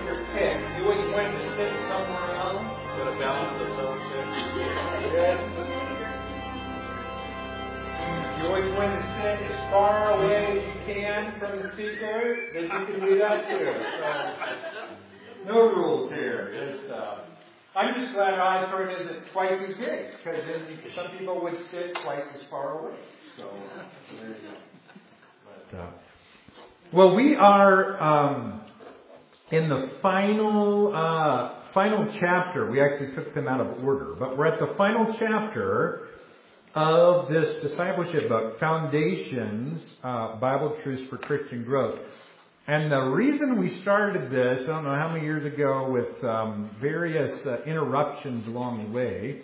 your pick. You always want to sit somewhere else. With a balance of fellowship. Yes. You always want to sit as far away as you can from the speaker that you can read up to. So, no rules here. I'm just glad Osborne isn't twice as big, because then some people would sit twice as far away. So, there you go. But, well, we are in the final chapter. We actually took them out of order, but we're at the final chapter of this discipleship book, Foundations, Bible Truths for Christian Growth. And the reason we started this, I don't know how many years ago, with various interruptions along the way,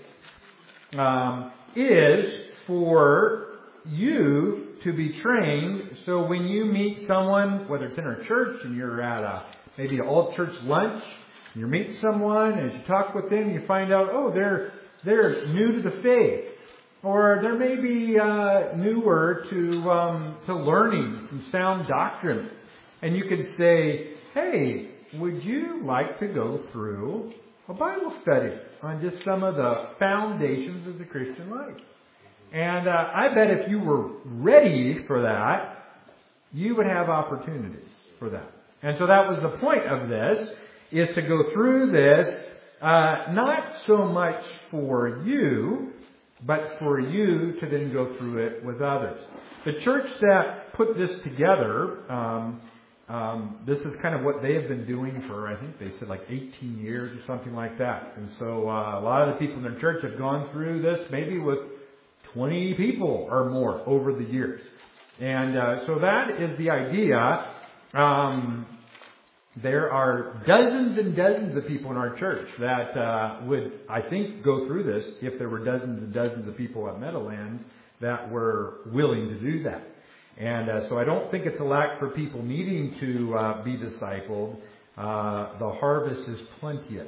is for you to be trained, so when you meet someone, whether it's in our church and you're at maybe an all-church lunch, and you meet someone, as you talk with them, you find out, oh, they're new to the faith, or they're maybe newer to learning some sound doctrine, and you could say, hey, would you like to go through a Bible study on just some of the foundations of the Christian life? And I bet if you were ready for that, you would have opportunities for that. And so that was the point of this, is to go through this, not so much for you, but for you to then go through it with others. The church that put this together, this is kind of what they have been doing for, I think they said like 18 years or something like that. And so a lot of the people in their church have gone through this maybe with 20 people or more over the years. And so that is the idea. There are dozens and dozens of people in our church that would, I think, go through this if there were dozens and dozens of people at Meadowlands that were willing to do that. And so I don't think it's a lack for people needing to be discipled. The harvest is plenteous.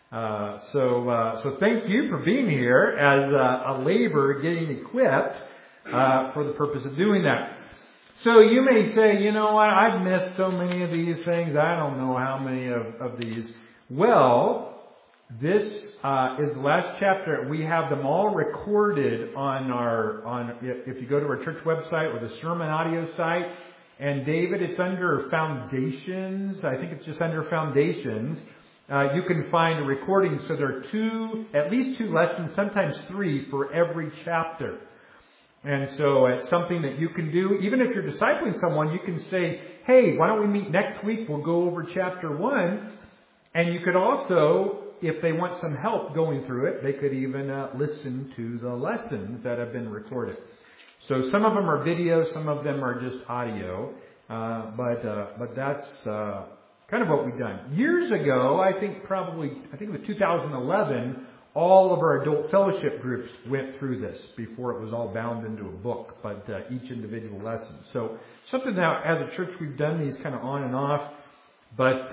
So thank you for being here as a laborer getting equipped for the purpose of doing that. So you may say, you know what, I've missed so many of these things. I don't know how many of these. Well, this is the last chapter. We have them all recorded if you go to our church website or the sermon audio site. And David, it's under Foundations. I think it's just under Foundations. You can find a recording. So there are at least two lessons, sometimes three for every chapter. And so it's something that you can do. Even if you're discipling someone, you can say, hey, why don't we meet next week? We'll go over chapter 1. And you could also, if they want some help going through it, they could even listen to the lessons that have been recorded. So some of them are video, some of them are just audio. But that's kind of what we've done. Years ago, I think it was 2011, all of our adult fellowship groups went through this before it was all bound into a book, but each individual lesson. So something that as a church we've done these kind of on and off, but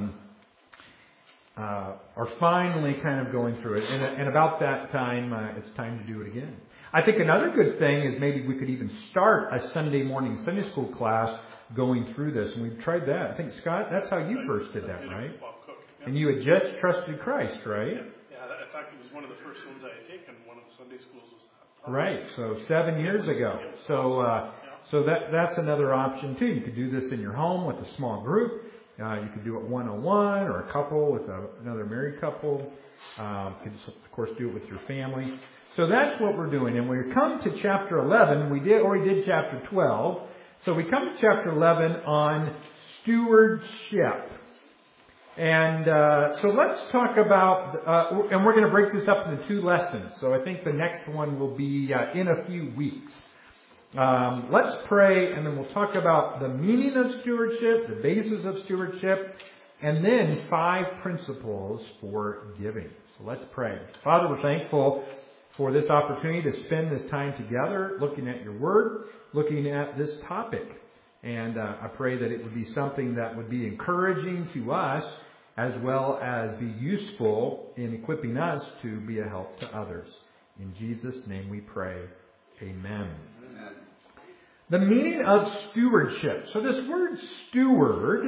are finally kind of going through it. And about that time, it's time to do it again. I think another good thing is maybe we could even start a Sunday morning Sunday school class going through this. And we've tried that. I think, Scott, that's how you first did that, right? And you had just trusted Christ, right? Yeah, in fact, it was one of the first ones I had taken. One of the Sunday schools was that. Right, so 7 years ago. So that's another option too. You could do this in your home with a small group. You could do it one-on-one or a couple with another married couple. You could, of course, do it with your family. So that's what we're doing. And when we come to chapter 11, we already did chapter 12. So we come to chapter 11 on stewardship. And so let's talk about, and we're going to break this up into 2 lessons. So I think the next one will be in a few weeks. Let's pray, and then we'll talk about the meaning of stewardship, the basis of stewardship, and then 5 principles for giving. So let's pray. Father, we're thankful for this opportunity to spend this time together, looking at your word, looking at this topic. And I pray that it would be something that would be encouraging to us, as well as be useful in equipping us to be a help to others. In Jesus' name we pray. Amen. The meaning of stewardship. So this word steward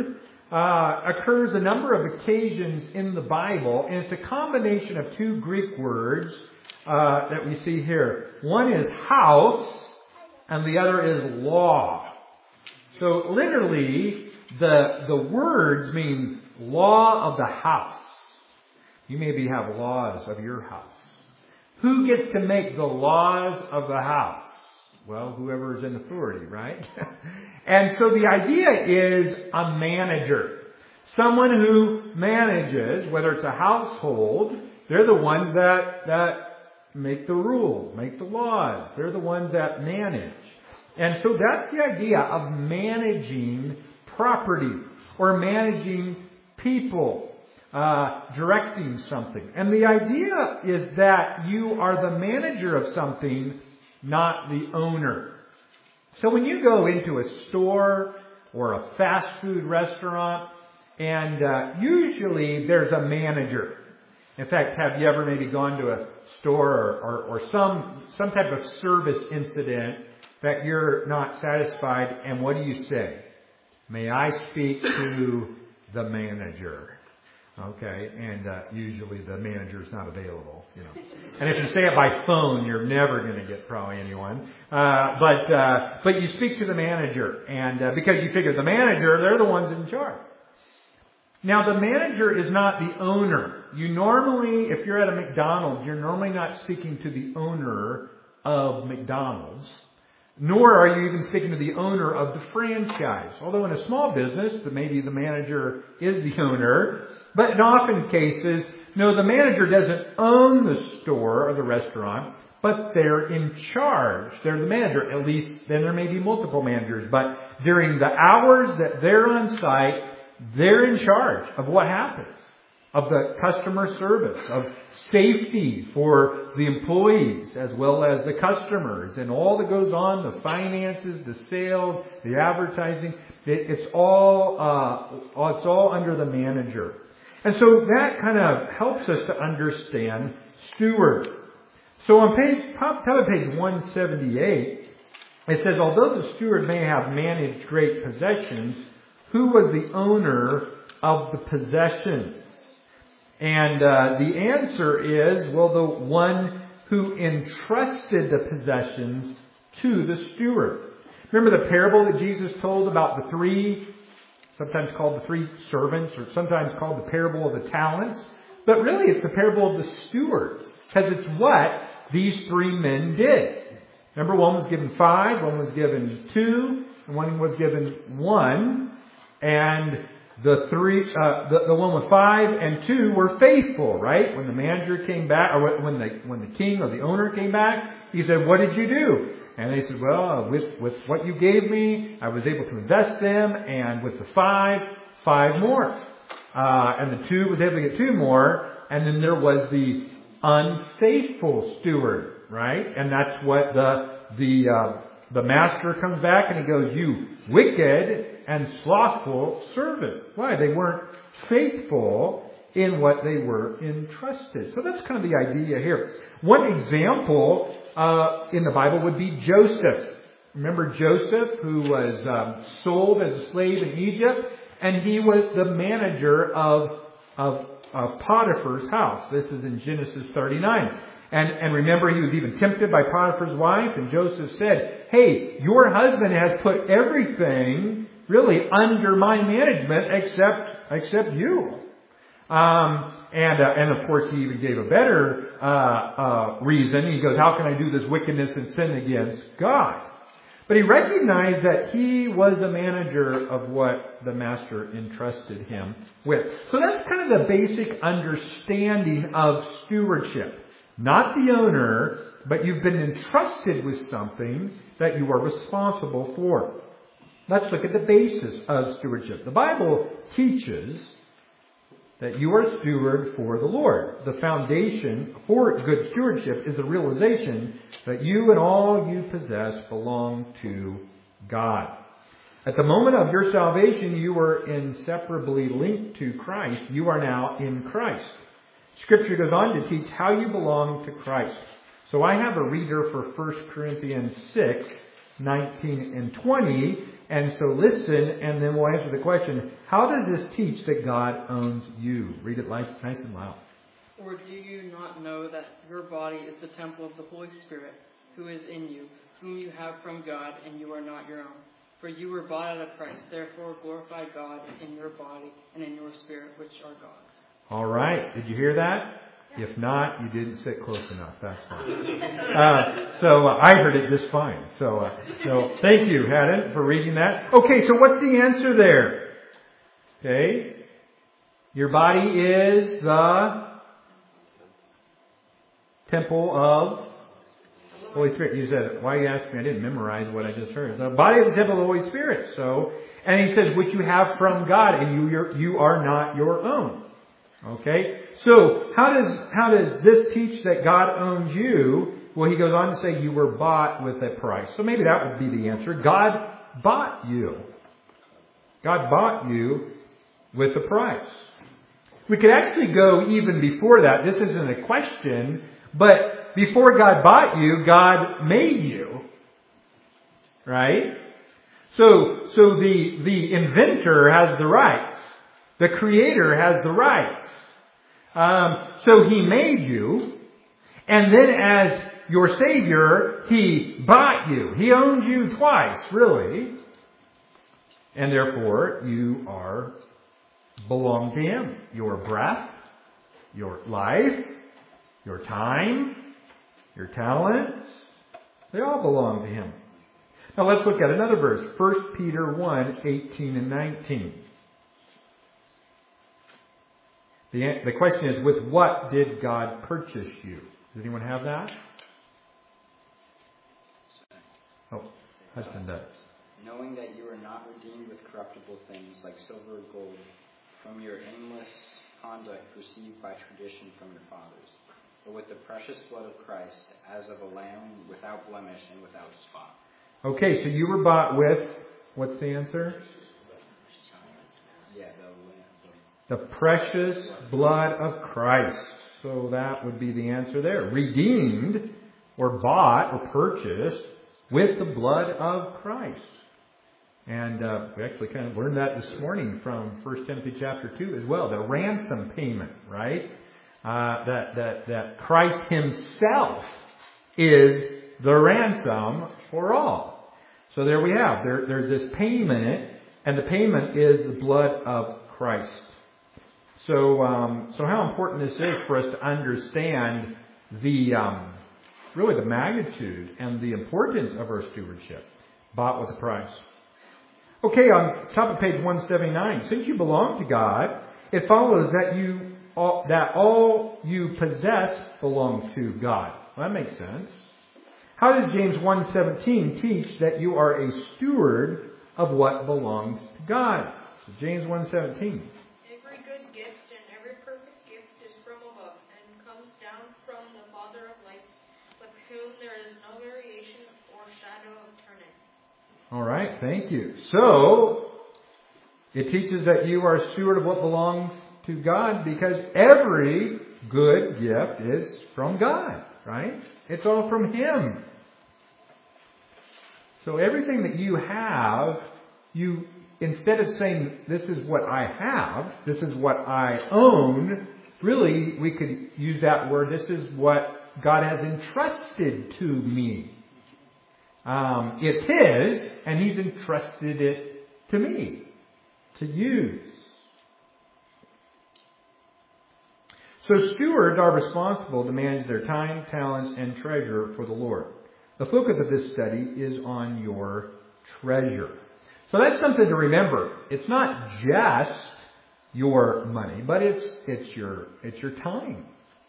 occurs a number of occasions in the Bible, and it's a combination of two Greek words that we see here. One is house, and the other is law. So literally, the words mean law of the house. You maybe have laws of your house. Who gets to make the laws of the house? Well, whoever is in authority, right? And so the idea is a manager. Someone who manages, whether it's a household, they're the ones that make the rules, make the laws. They're the ones that manage. And so that's the idea of managing property or managing people, directing something. And the idea is that you are the manager of something, not the owner. So when you go into a store or a fast food restaurant, and usually there's a manager. In fact, have you ever maybe gone to a store or some type of service incident that you're not satisfied, and what do you say? May I speak to the manager? Okay, and usually the manager's not available, you know. And if you say it by phone, you're never going to get probably anyone. But you speak to the manager, and because you figure the manager, they're the ones in charge. Now, the manager is not the owner. You normally, if you're at a McDonald's, you're normally not speaking to the owner of McDonald's, nor are you even speaking to the owner of the franchise. Although in a small business, maybe the manager is the owner. But in often cases, no, the manager doesn't own the store or the restaurant, but they're in charge. They're the manager. At least then there may be multiple managers. But during the hours that they're on site, they're in charge of what happens, of the customer service, of safety for the employees as well as the customers, and all that goes on, the finances, the sales, the advertising. It's all under the manager. And so that kind of helps us to understand steward. So on top of page 178, it says, although the steward may have managed great possessions, who was the owner of the possessions? And the answer is, well, the one who entrusted the possessions to the steward. Remember the parable that Jesus told about the three, sometimes called the three servants, or sometimes called the parable of the talents? But really it's the parable of the stewards, because it's what these three men did. Remember, one was given 5, one was given 2, and one was given 1. And the one with 5 and 2 were faithful, right? When the manager came back, or when the king or the owner came back, he said, "What did you do?" And they said, "Well, with what you gave me, I was able to invest them, and with the 5 more, and the 2 was able to get 2 more." And then there was the unfaithful steward, right? And that's what the master comes back and he goes, "You wicked and slothful servant." Why? They weren't faithful in what they were entrusted. So that's kind of the idea here. One example in the Bible would be Joseph. Remember Joseph, who was sold as a slave in Egypt, and he was the manager of Potiphar's house. This is in Genesis 39. And remember, he was even tempted by Potiphar's wife, and Joseph said, "Hey, your husband has put everything really under my management except you." And of course he even gave a better reason. He goes, "How can I do this wickedness and sin against God?" But he recognized that he was the manager of what the master entrusted him with. So that's kind of the basic understanding of stewardship. Not the owner, but you've been entrusted with something that you are responsible for. Let's look at the basis of stewardship. The Bible teaches that you are a steward for the Lord. The foundation for good stewardship is the realization that you and all you possess belong to God. At the moment of your salvation, you were inseparably linked to Christ. You are now in Christ. Scripture goes on to teach how you belong to Christ. So I have a reader for 1 Corinthians 6, 19 and 20, And so listen, and then we'll answer the question, how does this teach that God owns you? Read it nice and loud. Or do you not know that your body is the temple of the Holy Spirit, who is in you, whom you have from God, and you are not your own? For you were bought at a price. Therefore glorify God in your body and in your spirit, which are God's. All right. Did you hear that? If not, you didn't sit close enough. That's fine. So I heard it just fine. So thank you, Haddon, for reading that. Okay, so what's the answer there? Okay. Your body is the temple of Holy Spirit. You said, why you asked me? I didn't memorize what I just heard. So, body of the temple of the Holy Spirit. So, and he says, which you have from God, and you are not your own. Okay? So, how does this teach that God owns you? Well, he goes on to say you were bought with a price. So maybe that would be the answer. God bought you. God bought you with a price. We could actually go even before that. This isn't a question, but before God bought you, God made you. Right? So the inventor has the rights. The creator has the rights. So he made you. And then as your Savior, he bought you. He owned you twice, really. And therefore, you belong to him. Your breath, your life, your time, your talents, they all belong to him. Now let's look at another verse. 1 Peter 1, 18 and 19. The question is, with what did God purchase you? Does anyone have that? Oh, Hudson does. Knowing that you are not redeemed with corruptible things like silver or gold from your aimless conduct received by tradition from your fathers, but with the precious blood of Christ, as of a lamb without blemish and without spot. Okay, so you were bought with, what's the answer? Yeah, the precious blood of Christ. So that would be the answer there. Redeemed, or bought, or purchased with the blood of Christ. And we actually kind of learned that this morning from 1 Timothy chapter 2 as well. The ransom payment, right? That Christ himself is the ransom for all. So there we have. There's this payment, and the payment is the blood of Christ. So how important this is for us to understand really the magnitude and the importance of our stewardship. Bought with a price. Okay, on top of page 179, since you belong to God, it follows that all you possess belongs to God. Well, that makes sense. How does James 1:17 teach that you are a steward of what belongs to God? So James 1:17. Every good gift and every perfect gift is from above and comes down from the Father of lights, with whom there is no variation or shadow of turning. All right, thank you. So, it teaches that you are a steward of what belongs to God because every good gift is from God, right? It's all from him. So everything that you have, instead of saying, this is what I have, this is what I own, really we could use that word, this is what God has entrusted to me. It's his, and he's entrusted it to me to use. So stewards are responsible to manage their time, talents, and treasure for the Lord. The focus of this study is on your treasure. So that's something to remember. It's not just your money, but it's your time.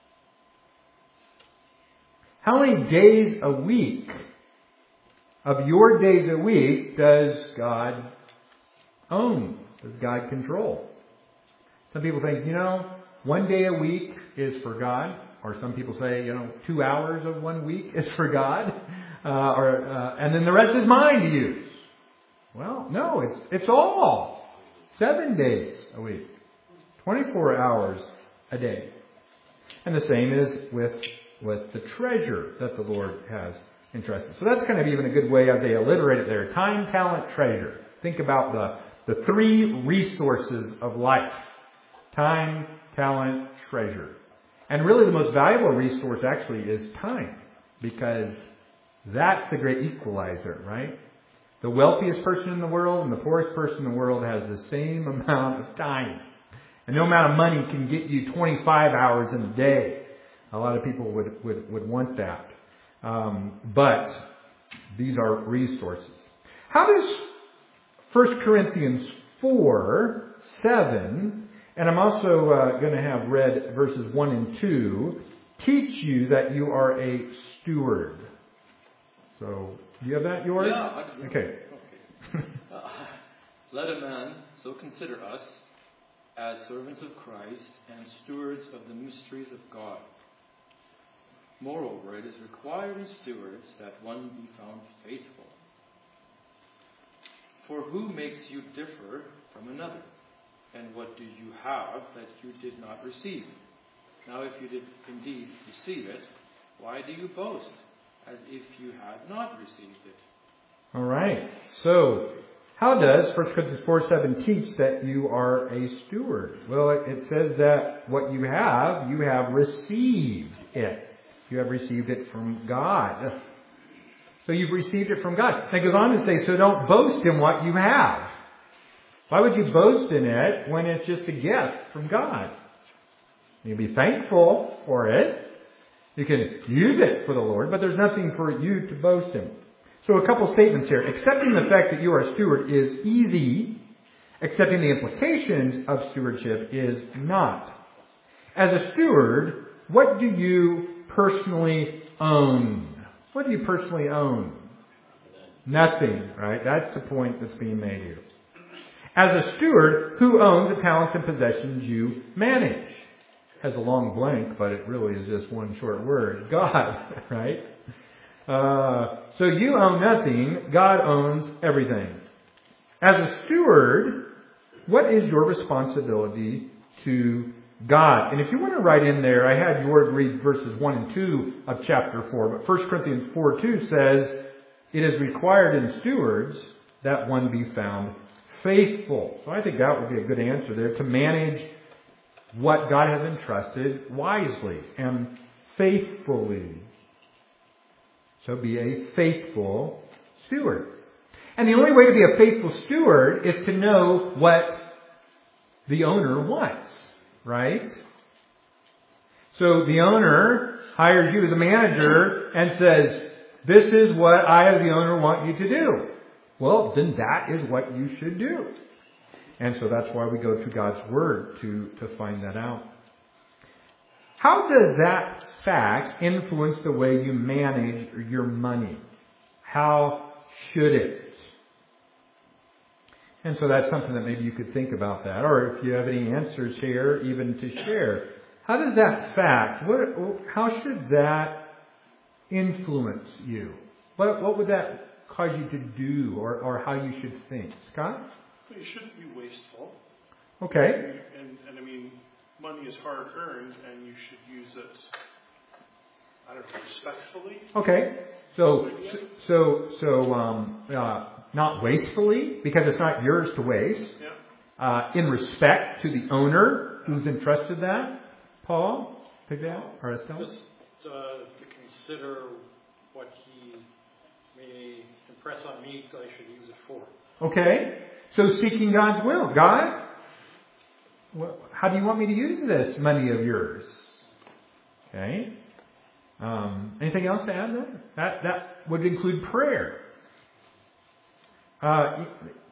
How many days a week of your days a week does God own? Does God control? Some people think, 1 day a week is for God. Or some people say, 2 hours of 1 week is for God. And then the rest is mine to use. Well, no, it's all 7 days a week. 24 hours a day. And the same is with the treasure that the Lord has entrusted. So that's kind of even a good way of they alliterate it there. Time, talent, treasure. think about the three resources of life: time, talent, treasure. And really the most valuable resource actually is time, because that's the great equalizer, right? The wealthiest person in the world and the poorest person in the world has the same amount of time. And no amount of money can get you 25 hours in a day. A lot of people would want that. But these are resources. How does 1 Corinthians 4:7, and I'm also going to have read verses 1 and 2, teach you that you are a steward? So, do you have that, yours? Yeah, I do. Okay. Let a man so consider us as servants of Christ and stewards of the mysteries of God. Moreover, it is required in stewards that one be found faithful. For who makes you differ from another? And what do you have that you did not receive? Now if you did indeed receive it, why do you boast, as if you had not received it? All right. So, how does 1 Corinthians 4:7 teach that you are a steward? Well, it says that what you have received it. You have received it from God. So you've received it from God. And it goes on to say, so don't boast in what you have. Why would you boast in it when it's just a gift from God? You can be thankful for it. You can use it for the Lord, but there's nothing for you to boast in. So a couple statements here. Accepting the fact that you are a steward is easy. Accepting the implications of stewardship is not. As a steward, what do you personally own? What do you personally own? Nothing, right? That's the point that's being made here. As a steward, who owns the talents and possessions you manage? Has a long blank, but it really is just one short word. God, right? So you own nothing. God owns everything. As a steward, what is your responsibility to God? And if you want to write in there, I had yours read verses 1 and 2 of chapter 4. But 1 Corinthians 4:2 says, it is required in stewards that one be found faithful. So I think that would be a good answer there, to manage what God has entrusted wisely and faithfully. So be a faithful steward. And the only way to be a faithful steward is to know what the owner wants, right? So the owner hires you as a manager and says, this is what I as the owner want you to do. Well, then that is what you should do. And so that's why we go to God's Word to find that out. How does that fact influence the way you manage your money? How should it? And so that's something that maybe you could think about that. Or if you have any answers here, even to share. How does that fact, how should that influence you? What would that cause you to do, or how you should think? Scott? You shouldn't be wasteful. Okay. And I mean, money is hard earned, and you should use it, I don't know, respectfully. Okay. Not wastefully, because it's not yours to waste. Yeah. In respect to the owner who's entrusted that. Paul, take that, or Estelle? Just to consider what he may impress on me that I should use it for. Okay. So seeking God's will. God, how do you want me to use this money of yours? Okay. Anything else to add there? That would include prayer. I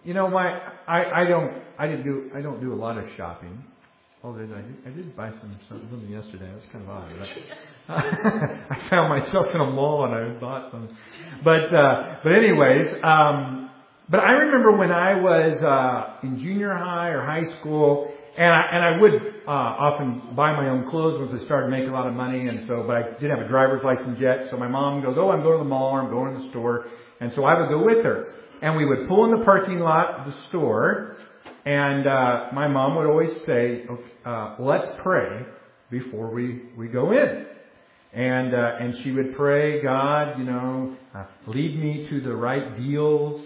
don't do a lot of shopping. Although I did buy something yesterday. It was kind of odd. I found myself in a mall and I bought some. But anyways, but I remember when I was in junior high or high school, and I would often buy my own clothes once I started making a lot of money, but I didn't have a driver's license yet. So my mom goes, "Oh, I'm going to the mall, or I'm going to the store," and so I would go with her, and we would pull in the parking lot of the store. And my mom would always say, let's pray before we go in. And she would pray, God, lead me to the right deals.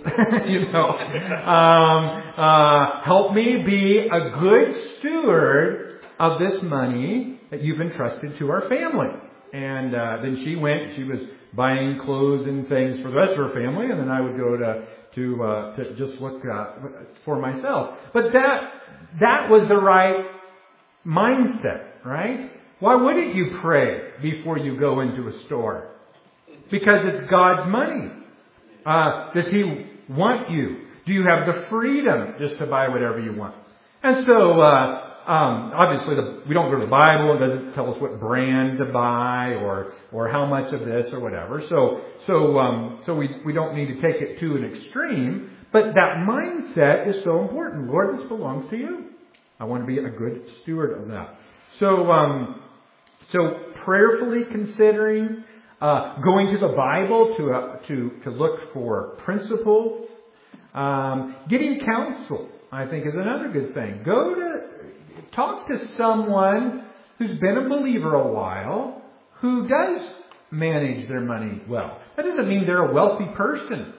Help me be a good steward of this money that you've entrusted to our family. And then she was buying clothes and things for the rest of her family, and then I would go to just look for myself. But that was the right mindset, right? Why wouldn't you pray before you go into a store? Because it's God's money. Does He want you? Do you have the freedom just to buy whatever you want? And so, obviously, we don't go to the Bible. It doesn't tell us what brand to buy or how much of this or whatever. So we don't need to take it to an extreme. But that mindset is so important. Lord, this belongs to you. I want to be a good steward of that. So prayerfully considering, going to the Bible to look for principles, getting counsel, I think, is another good thing. Talk to someone who's been a believer a while, who does manage their money well. That doesn't mean they're a wealthy person.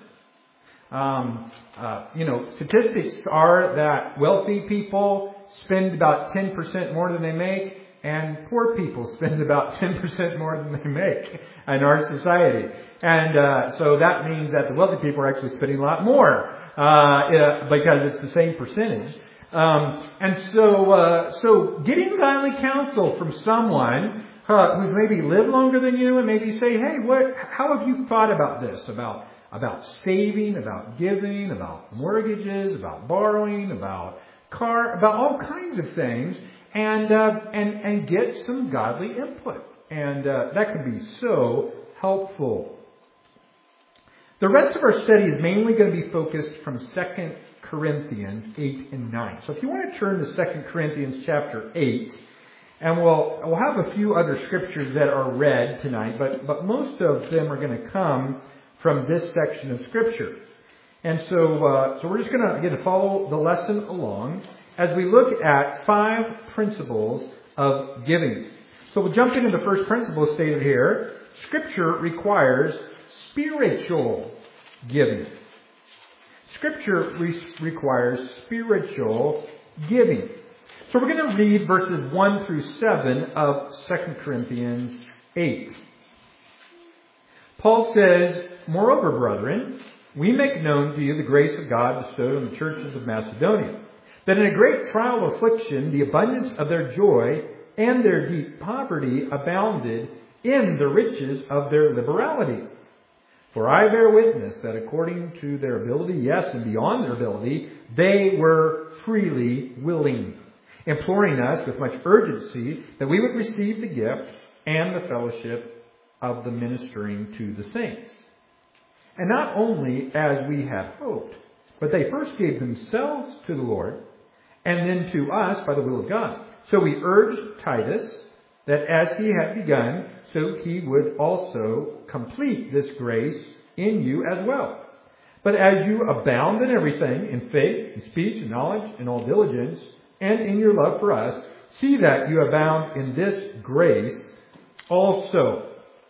Statistics are that wealthy people spend about 10% more than they make, and poor people spend about 10% more than they make in our society. And so that means that the wealthy people are actually spending a lot more because it's the same percentage. And so getting godly counsel from someone who's maybe lived longer than you and maybe say, hey, how have you thought about this? About saving, about giving, about mortgages, about borrowing, about all kinds of things. And get some godly input. And that can be so helpful. The rest of our study is mainly going to be focused from 2 Corinthians 8 and 9. So if you want to turn to 2 Corinthians chapter 8, and we'll have a few other scriptures that are read tonight, but most of them are going to come from this section of Scripture. And so we're just going to, again, follow the lesson along as we look at 5 principles of giving. So we'll jump into the first principle stated here. Scripture requires spiritual giving. Scripture requires spiritual giving. So we're going to read verses 1 through 7 of 2 Corinthians 8. Paul says, "Moreover, brethren, we make known to you the grace of God bestowed on the churches of Macedonia, that in a great trial of affliction, the abundance of their joy and their deep poverty abounded in the riches of their liberality. For I bear witness that according to their ability, yes, and beyond their ability, they were freely willing, imploring us with much urgency that we would receive the gift and the fellowship of the ministering to the saints. And not only as we had hoped, but they first gave themselves to the Lord, and then to us by the will of God. So we urged Titus that as he had begun, so he would also complete this grace in you as well. But as you abound in everything, in faith, in speech, in knowledge, in all diligence, and in your love for us, see that you abound in this grace also."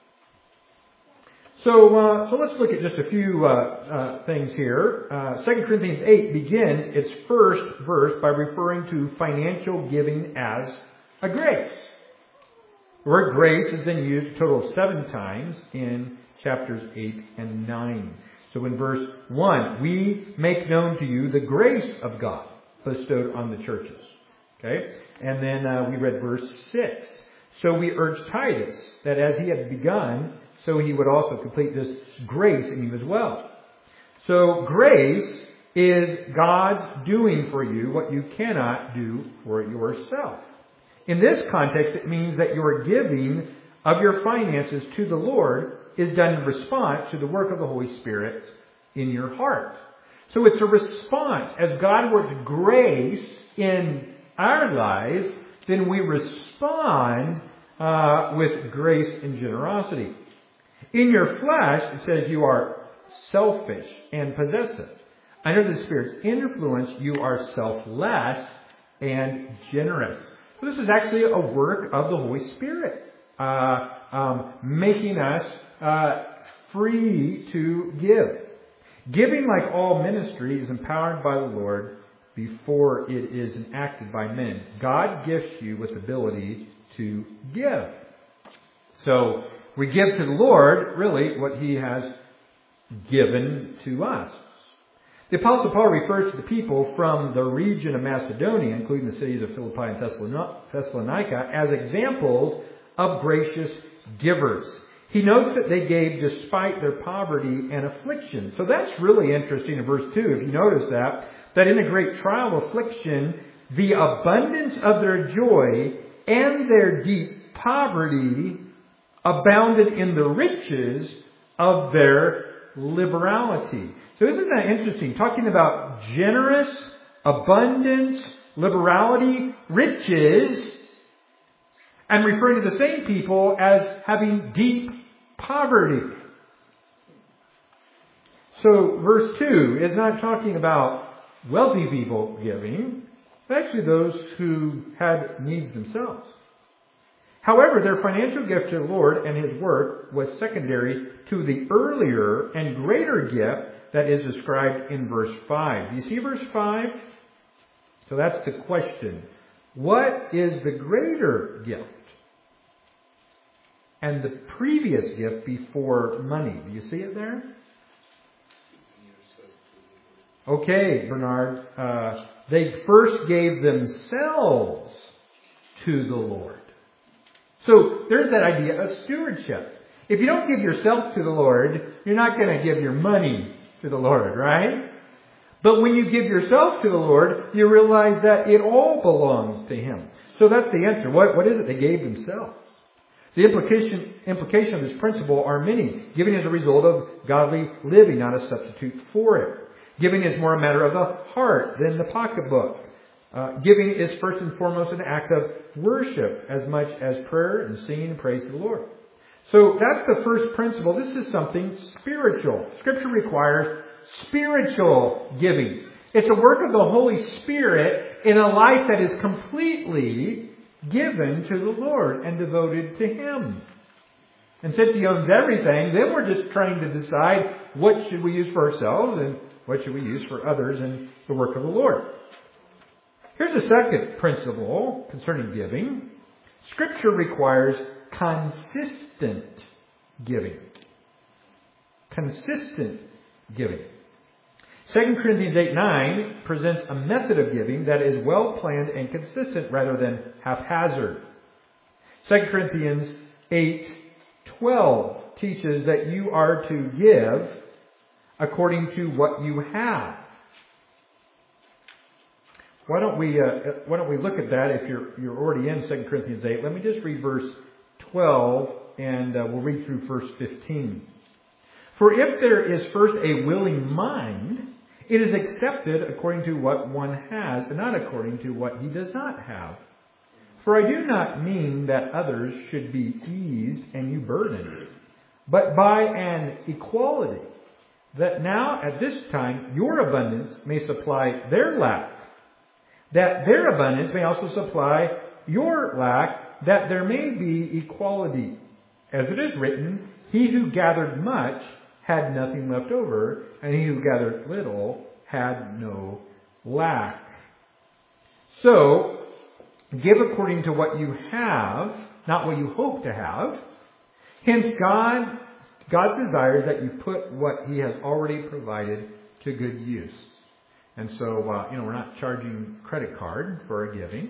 So let's look at just a few things here. 2 Corinthians 8 begins its first verse by referring to financial giving as a grace. The word grace is then used a total of 7 times in chapters 8 and 9. So in verse 1, we make known to you the grace of God bestowed on the churches. Okay? And then we read verse 6. So we urge Titus that as he had begun, so he would also complete this grace in you as well. So grace is God's doing for you what you cannot do for yourself. In this context, it means that your giving of your finances to the Lord is done in response to the work of the Holy Spirit in your heart. So it's a response. As God works grace in our lives, then we respond with grace and generosity. In your flesh, it says you are selfish and possessive. Under the Spirit's influence, you are selfless and generous. So this is actually a work of the Holy Spirit. making us free to give. Giving, like all ministry, is empowered by the Lord before it is enacted by men. God gifts you with the ability to give. So we give to the Lord, really, what He has given to us. The Apostle Paul refers to the people from the region of Macedonia, including the cities of Philippi and Thessalonica, as examples of gracious givers. He notes that they gave despite their poverty and affliction. So that's really interesting in verse 2, if you notice that in a great trial of affliction, the abundance of their joy and their deep poverty abounded in the riches of their liberality. So isn't that interesting? Talking about generous, abundance, liberality, riches, and referring to the same people as having deep poverty. So verse 2 is not talking about wealthy people giving, but actually those who had needs themselves. However, their financial gift to the Lord and His work was secondary to the earlier and greater gift that is described in verse 5. Do you see verse 5? So that's the question. What is the greater gift? And the previous gift before money. Do you see it there? Okay, Bernard. They first gave themselves to the Lord. So there's that idea of stewardship. If you don't give yourself to the Lord, you're not going to give your money to the Lord, right? But when you give yourself to the Lord, you realize that it all belongs to Him. So that's the answer. What is it? They gave themselves. The implication of this principle are many. Giving is a result of godly living, not a substitute for it. Giving is more a matter of the heart than the pocketbook. Giving is first and foremost an act of worship as much as prayer and singing and praise to the Lord. So that's the first principle. This is something spiritual. Scripture requires spiritual giving. It's a work of the Holy Spirit in a life that is completely given to the Lord and devoted to Him. And since He owns everything, then we're just trying to decide what should we use for ourselves and what should we use for others in the work of the Lord. Here's a second principle concerning giving. Scripture requires consistent giving. Consistent giving. 2 Corinthians 8:9 presents a method of giving that is well planned and consistent rather than haphazard. 2 Corinthians 8:12 teaches that you are to give according to what you have. Why don't we look at that if you're already in 2 Corinthians 8. Let me just read verse 12 and we'll read through verse 15. For if there is first a willing mind, it is accepted according to what one has and not according to what he does not have. For I do not mean that others should be eased and you burdened, but by an equality, that now at this time your abundance may supply their lack, that their abundance may also supply your lack, that there may be equality. As it is written, he who gathered much had nothing left over, and he who gathered little had no lack. So, give according to what you have, not what you hope to have. Hence, God's desire is that you put what He has already provided to good use. And so, we're not charging credit card for our giving,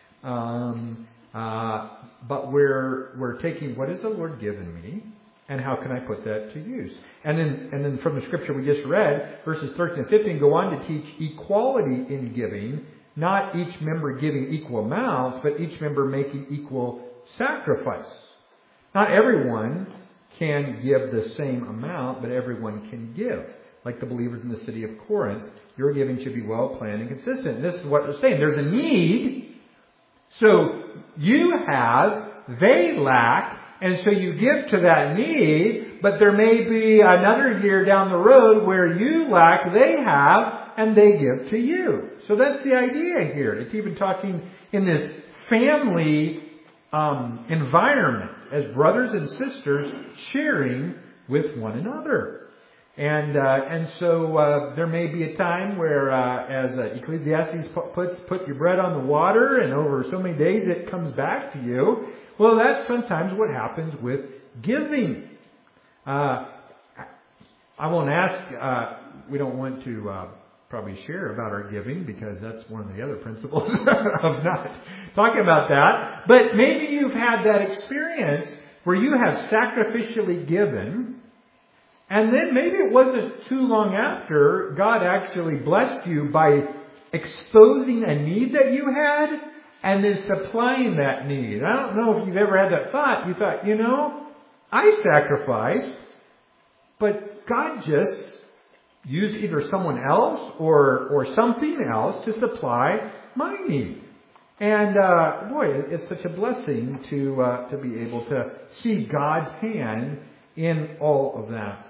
but we're taking what has the Lord given me, and how can I put that to use? And then from the scripture we just read, verses 13 and 15 go on to teach equality in giving, not each member giving equal amounts, but each member making equal sacrifice. Not everyone can give the same amount, but everyone can give. Like the believers in the city of Corinth, your giving should be well planned and consistent. And this is what they're saying. There's a need. So you have, they lack, and so you give to that need, but there may be another year down the road where you lack, they have, and they give to you. So that's the idea here. It's even talking in this family environment. as brothers and sisters, sharing with one another. And so there may be a time where, as Ecclesiastes puts, put your bread on the water, and over so many days it comes back to you. Well, that's sometimes what happens with giving. I won't ask, we don't want to probably share about our giving, because that's one of the other principles of not talking about that. But maybe you've had that experience where you have sacrificially given, and then maybe it wasn't too long after God actually blessed you by exposing a need that you had and then supplying that need. I don't know if you've ever had that thought. You thought, I sacrificed, but God just used either someone else or something else to supply my need. And boy, it's such a blessing to be able to see God's hand in all of that.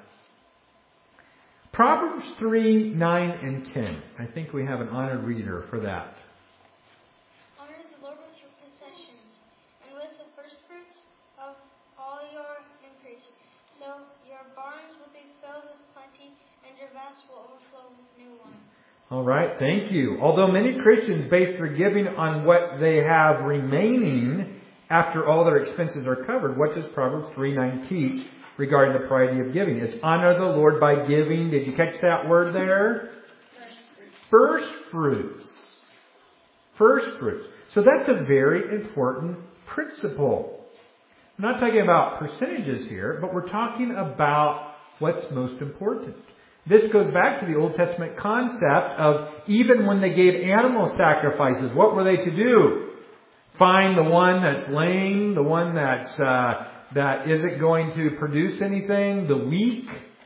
Proverbs 3, 9, and 10. I think we have an honored reader for that. Honor the Lord with your possessions, and with the firstfruits of all your increase. So your barns will be filled with plenty, and your vats will overflow with new wine. All right, thank you. Although many Christians base their giving on what they have remaining after all their expenses are covered, what does Proverbs 3:9 teach regarding the priority of giving? It's honor the Lord by giving. Did you catch that word there? First fruits. First fruits. So that's a very important principle. I'm not talking about percentages here, but we're talking about what's most important. This goes back to the Old Testament concept of even when they gave animal sacrifices, what were they to do? Find the one that's lame, the one that isn't going to produce anything, the weak.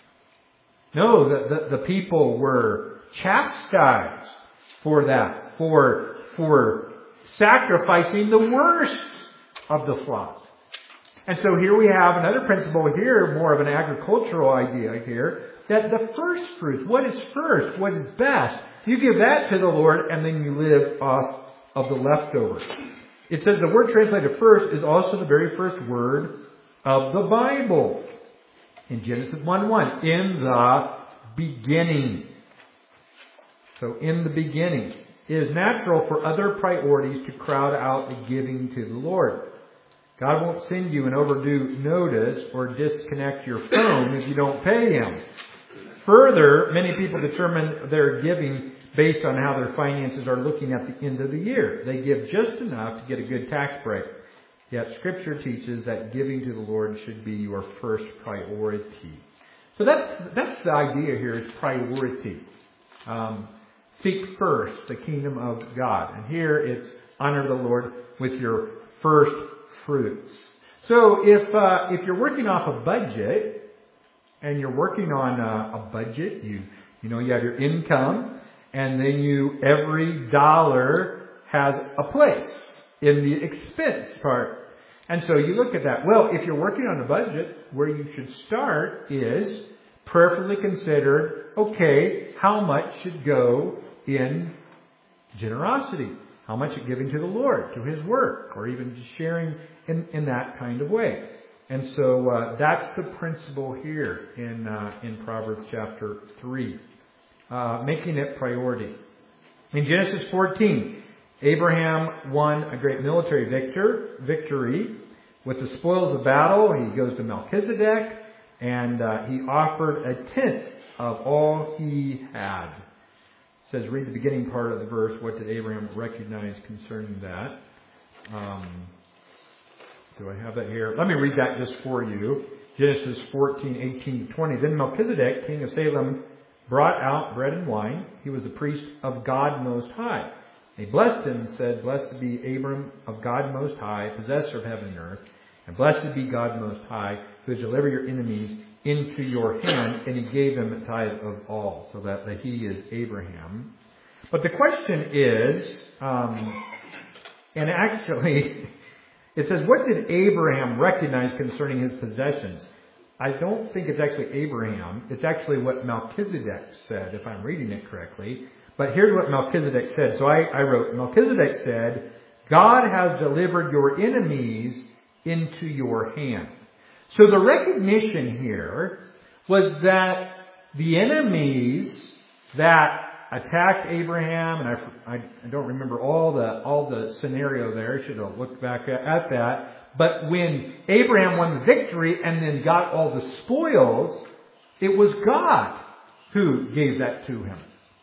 No, the people were chastised for that, for sacrificing the worst of the flock. And so here we have another principle here, more of an agricultural idea here, that the first fruits, what is first, what is best, you give that to the Lord and then you live off of the leftovers. It says the word translated first is also the very first word of the Bible. In Genesis 1:1, in the beginning. So in the beginning. It is natural for other priorities to crowd out the giving to the Lord. God won't send you an overdue notice or disconnect your phone if you don't pay Him. Further, many people determine their giving based on how their finances are looking at the end of the year. They give just enough to get a good tax break. Yet Scripture teaches that giving to the Lord should be your first priority. So that's the idea here, is priority. Seek first the kingdom of God. And here it's honor the Lord with your first fruits. So if you're working off a budget, and you're working on a budget, you have your income, and then every dollar has a place in the expense part. And so you look at that. Well, if you're working on a budget, where you should start is prayerfully consider, okay, how much should go in generosity? How much is giving to the Lord, to His work, or even just sharing in that kind of way? And so that's the principle here in Proverbs chapter 3. Making it priority. In Genesis 14, Abraham won a great military victory. With the spoils of battle, he goes to Melchizedek, and he offered a tenth of all he had. It says, read the beginning part of the verse. What did Abraham recognize concerning that? Do I have that here? Let me read that just for you. Genesis 14, 18 to 20. Then Melchizedek, king of Salem, brought out bread and wine. He was the priest of God Most High. They blessed him and said, blessed be Abram of God Most High, possessor of heaven and earth. And blessed be God Most High, who has delivered your enemies into your hand. And he gave him a tithe of all, so that he is Abraham. But the question is, and actually, it says, what did Abraham recognize concerning his possessions? I don't think it's actually Abraham. It's actually what Melchizedek said, if I'm reading it correctly. But here's what Melchizedek said. So I wrote, Melchizedek said, God has delivered your enemies into your hand. So the recognition here was that the enemies that attacked Abraham, and I don't remember all the scenario there. I should have looked back at that. But when Abraham won the victory and then got all the spoils, it was God who gave that to him.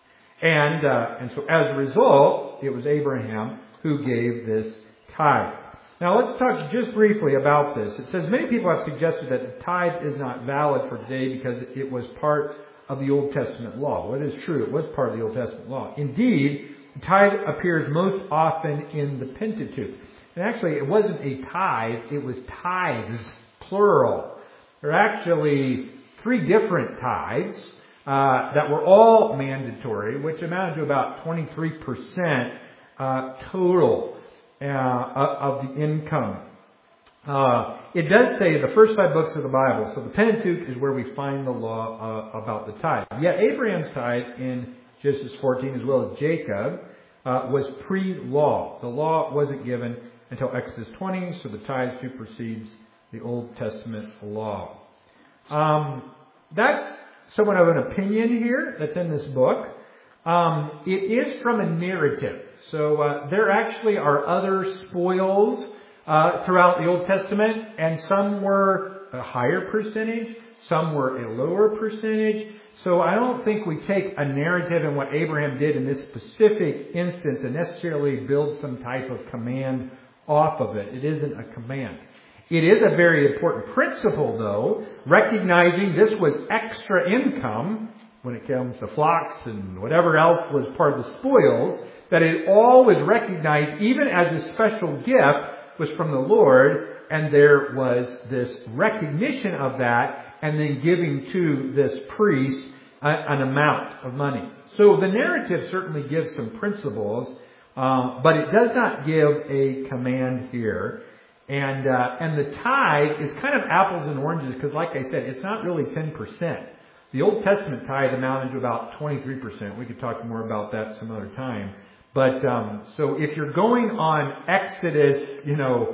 And so as a result, it was Abraham who gave this tithe. Now let's talk just briefly about this. It says many people have suggested that the tithe is not valid for today because it was part of the Old Testament law. Well, it is true. It was part of the Old Testament law. Indeed, the tithe appears most often in the Pentateuch. And actually, it wasn't a tithe. It was tithes, plural. There are actually 3 different tithes that were all mandatory, which amounted to about 23% total of the income. It does say the first 5 books of the Bible. So the Pentateuch is where we find the law about the tithe. Yet Abraham's tithe in Genesis 14 as well as Jacob was pre-law. The law wasn't given until Exodus 20, so the tithe supersedes the Old Testament law. That's somewhat of an opinion here that's in this book. It is from a narrative. So there actually are other spoils throughout the Old Testament, and some were a higher percentage, some were a lower percentage. So I don't think we take a narrative and what Abraham did in this specific instance and necessarily build some type of command off of it. It isn't a command. It is a very important principle, though, recognizing this was extra income when it comes to flocks and whatever else was part of the spoils, that it all was recognized, even as a special gift, was from the Lord, and there was this recognition of that, and then giving to this priest an amount of money. So the narrative certainly gives some principles, but it does not give a command here. And the tithe is kind of apples and oranges because, like I said, it's not really 10%. The Old Testament tithe amounted to about 23%. We could talk more about that some other time. But so if you're going on Exodus,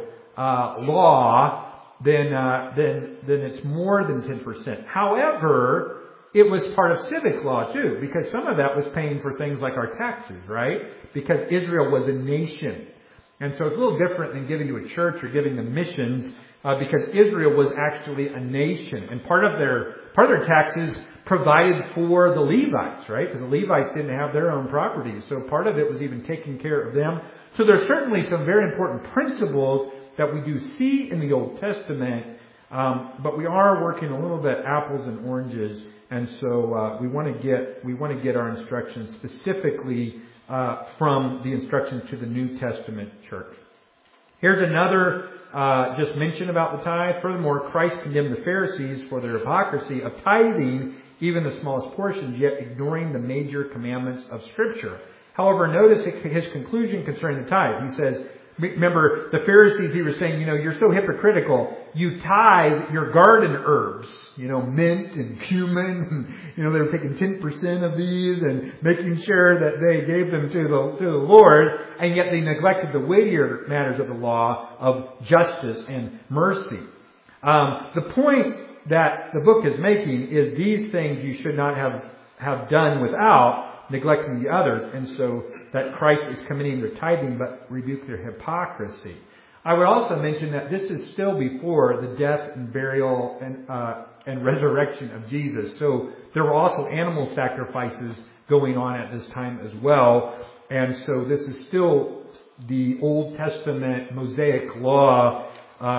law, then it's more than 10%. However, it was part of civic law too, because some of that was paying for things like our taxes, right? Because Israel was a nation. And so it's a little different than giving to a church or giving to missions, because Israel was actually a nation. And part of their taxes provided for the Levites, right? Because the Levites didn't have their own property. So part of it was even taking care of them. So there's certainly some very important principles that we do see in the Old Testament, but we are working a little bit apples and oranges. And so we want to get our instructions specifically from the instructions to the New Testament church. Here's another just mention about the tithe. Furthermore, Christ condemned the Pharisees for their hypocrisy of tithing even the smallest portions, yet ignoring the major commandments of Scripture. However, notice his conclusion concerning the tithe. He says, remember the Pharisees, he was saying, you're so hypocritical. You tithe your garden herbs, mint and cumin. And, they were taking 10% of these and making sure that they gave them to the Lord. And yet they neglected the weightier matters of the law of justice and mercy. The point that the book is making is these things you should not have done without neglecting the others. And so that Christ is commending their tithing, but rebuke their hypocrisy. I would also mention that this is still before the death and burial and resurrection of Jesus. So there were also animal sacrifices going on at this time as well. And so this is still the Old Testament Mosaic law.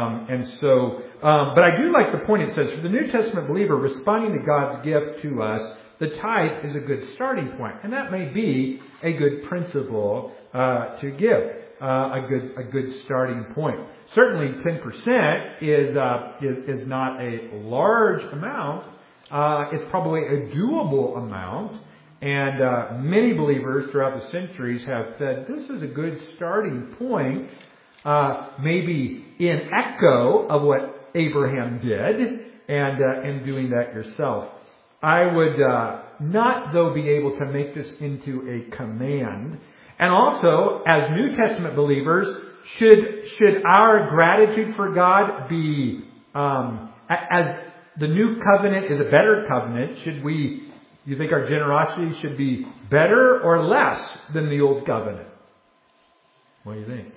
But I do like the point it says, for the New Testament believer responding to God's gift to us, the tithe is a good starting point, and that may be a good principle to give, a good starting point. Certainly, 10% is not a large amount. It's probably a doable amount, and many believers throughout the centuries have said this is a good starting point, maybe in echo of what Abraham did, and doing that yourself. I would not, though, be able to make this into a command. And also, as New Testament believers, should our gratitude for God be, as the new covenant is a better covenant, you think our generosity should be better or less than the old covenant? What do you think?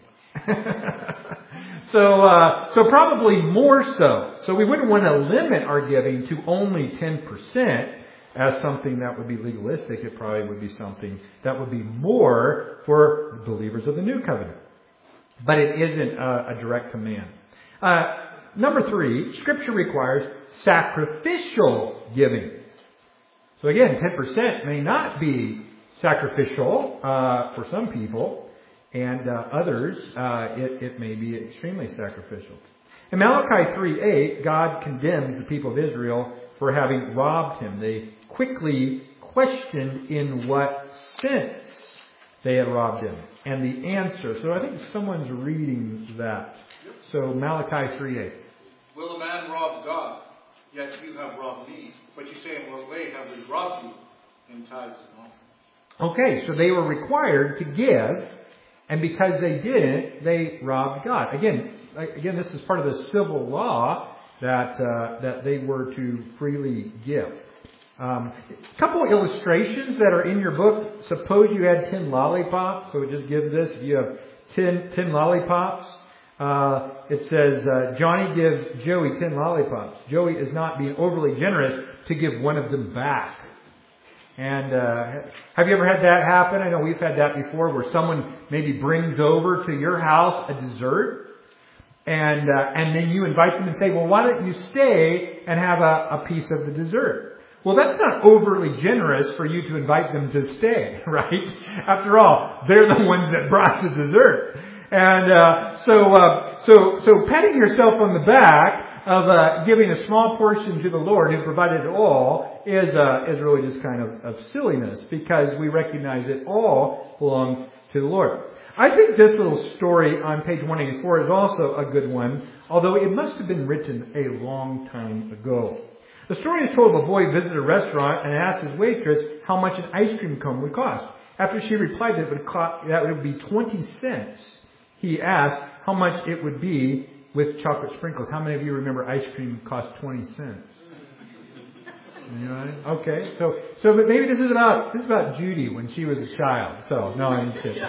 So probably more so. So we wouldn't want to limit our giving to only 10% as something that would be legalistic. It probably would be something that would be more for the believers of the new covenant. But it isn't a direct command. Number 3, Scripture requires sacrificial giving. So again, 10% may not be sacrificial for some people, and others it may be extremely sacrificial. In Malachi 3:8, God condemns the people of Israel for having robbed Him. They quickly questioned in what sense they had robbed Him, and the answer. So I think someone's reading that. So Malachi 3:8. Will a man rob God? Yet you have robbed me. But you say, in what way have we robbed you? In tithes and offerings. Okay, so they were required to give, and because they didn't, they robbed God. Again, this is part of the civil law that they were to freely give. A couple illustrations that are in your book. Suppose you had 10 lollipops. So it just gives this. If you have 10 lollipops, it says, Johnny gives Joey 10 lollipops. Joey is not being overly generous to give one of them back. And have you ever had that happen? I know we've had that before, where someone maybe brings over to your house a dessert, and then you invite them and say, well, why don't you stay and have a piece of the dessert? Well, that's not overly generous for you to invite them to stay, right? After all, they're the ones that brought the dessert. And so patting yourself on the back of giving a small portion to the Lord who provided it all is really just kind of silliness, because we recognize it all belongs to the Lord. I think this little story on page 184 is also a good one, although it must have been written a long time ago. The story is told of a boy who visited a restaurant and asked his waitress how much an ice cream cone would cost. After she replied that it would be 20 cents, he asked how much it would be with chocolate sprinkles. How many of you remember ice cream cost 20 cents? Right? Okay, so but maybe this is about Judy when she was a child. So no, I'm kidding.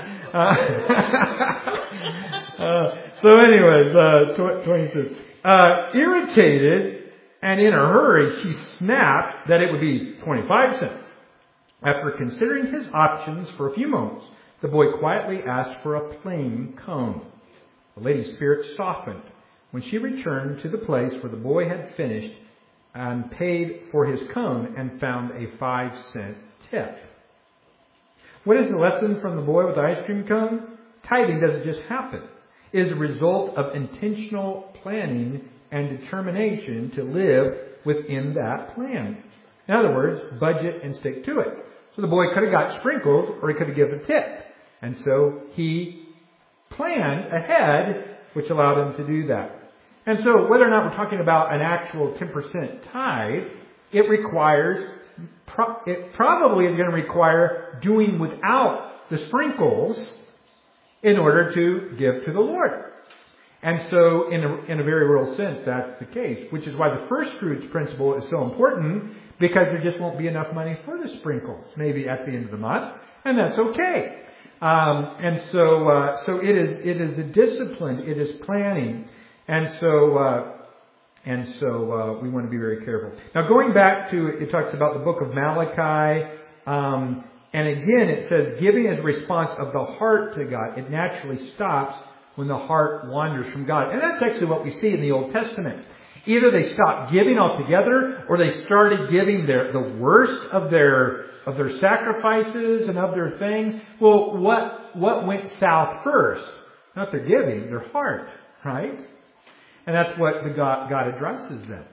So anyways, 20 cents. Irritated and in a hurry, she snapped that it would be 25 cents. After considering his options for a few moments, the boy quietly asked for a plain cone. The lady's spirit softened when she returned to the place where the boy had finished and paid for his cone and found a 5-cent tip. What is the lesson from the boy with the ice cream cone? Tithing doesn't just happen. It is a result of intentional planning and determination to live within that plan. In other words, budget and stick to it. So the boy could have got sprinkles, or he could have given a tip. And so he planned ahead, which allowed him to do that. And so whether or not we're talking about an actual 10% tithe, it probably is going to require doing without the sprinkles in order to give to the Lord. And so in a very real sense, that's the case, which is why the first fruits principle is so important, because there just won't be enough money for the sprinkles, maybe at the end of the month, and that's okay. And so it is a discipline, it is planning, and so we want to be very careful. Now, going back to, it talks about the book of Malachi, and again it says giving is a response of the heart to God. It naturally stops when the heart wanders from God. And that's actually what we see in the Old Testament. Either they stopped giving altogether, or they started giving the worst of their sacrifices and of their things. Well, what went south first? Not their giving, their heart, right? And that's what God addresses then.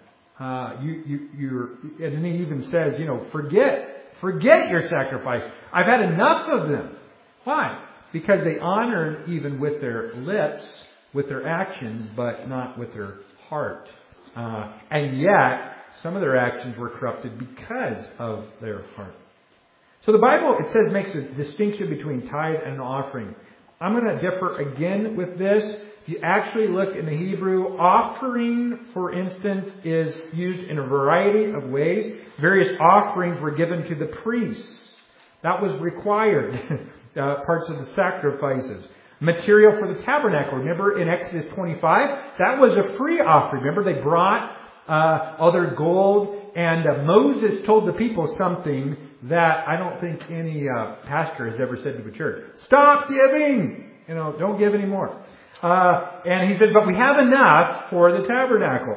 And he even says, forget your sacrifice. I've had enough of them. Why? Because they honored even with their lips, with their actions, but not with their heart. And yet, some of their actions were corrupted because of their heart. So the Bible, it says, makes a distinction between tithe and an offering. I'm going to differ again with this. If you actually look in the Hebrew, offering, for instance, is used in a variety of ways. Various offerings were given to the priests. That was required. Parts of the sacrifices. Material for the tabernacle. Remember in Exodus 25? That was a free offering. Remember they brought all their gold, and Moses told the people something that I don't think any pastor has ever said to a church. Stop giving! Don't give anymore. And he says, but we have enough for the tabernacle.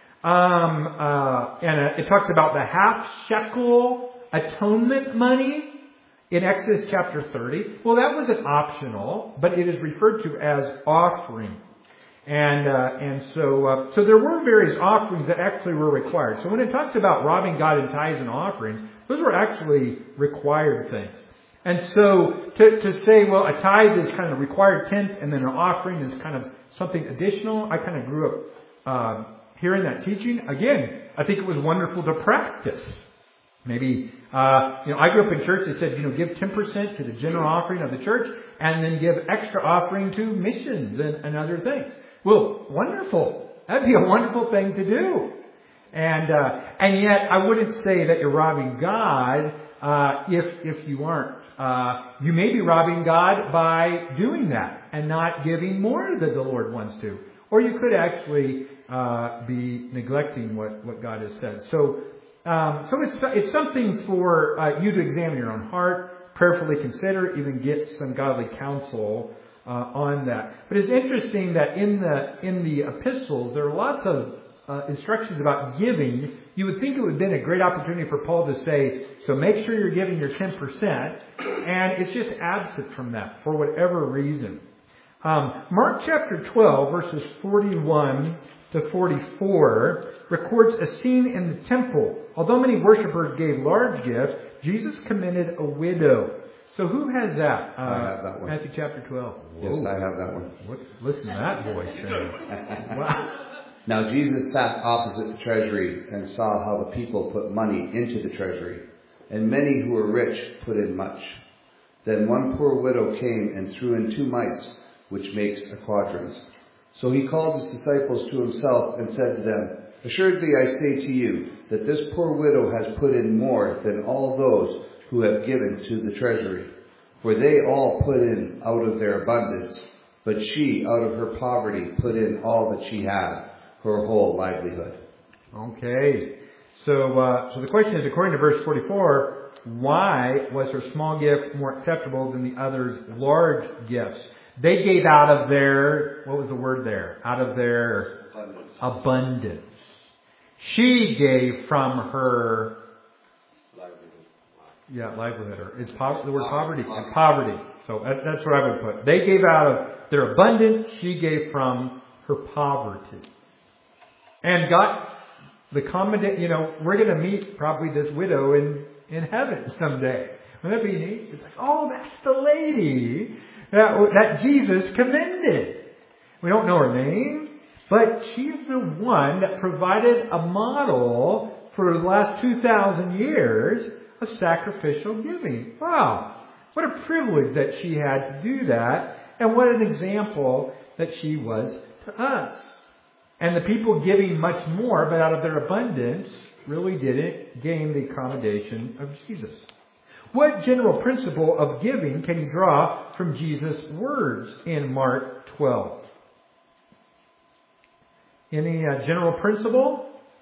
And it talks about the half shekel atonement money in Exodus chapter 30. Well, that wasn't optional, but it is referred to as offering. And so there were various offerings that actually were required. So when it talks about robbing God in tithes and offerings, those were actually required things. And so to say, well, a tithe is kind of required tenth, and then an offering is kind of something additional. I kind of grew up hearing that teaching. Again, I think it was wonderful to practice. Maybe, I grew up in church that said, give 10% to the general offering of the church, and then give extra offering to missions and other things. Well, wonderful. That'd be a wonderful thing to do. And yet, I wouldn't say that you're robbing God if you aren't. You may be robbing God by doing that and not giving more than the Lord wants to. Or you could actually be neglecting what God has said. So it's something for you to examine your own heart, prayerfully consider, even get some godly counsel on that. But it's interesting that in the epistles there are lots of instructions about giving. You would think it would have been a great opportunity for Paul to say, so make sure you're giving your 10%, and it's just absent from that for whatever reason. Mark chapter 12, verses 41 to 44, records a scene in the temple. Although many worshippers gave large gifts, Jesus commended a widow. So who has that? I have that one. Matthew chapter 12. Yes, I have that one. Listen to that voice. Wow. Now Jesus sat opposite the treasury and saw how the people put money into the treasury, and many who were rich put in much. Then one poor widow came and threw in 2 mites, which makes a quadrans. So he called his disciples to himself and said to them, Assuredly I say to you that this poor widow has put in more than all those who have given to the treasury. For they all put in out of their abundance, but she out of her poverty put in all that she had, her whole livelihood. Okay. So the question is, according to verse 44, why was her small gift more acceptable than the others' large gifts? They gave out of their, what was the word there? Out of their abundance. She gave from her livelihood. Or is the word poverty? Poverty. So that's what I would put. They gave out of their abundance. She gave from her poverty. And got the we're going to meet probably this widow in heaven someday. Wouldn't that be neat? It's like, oh, that's the lady that Jesus commended. We don't know her name, but she's the one that provided a model for the last 2,000 years of sacrificial giving. Wow. What a privilege that she had to do that, and what an example that she was to us. And the people giving much more, but out of their abundance, really didn't gain the accommodation of Jesus. What general principle of giving can you draw from Jesus' words in Mark 12? Any general principle?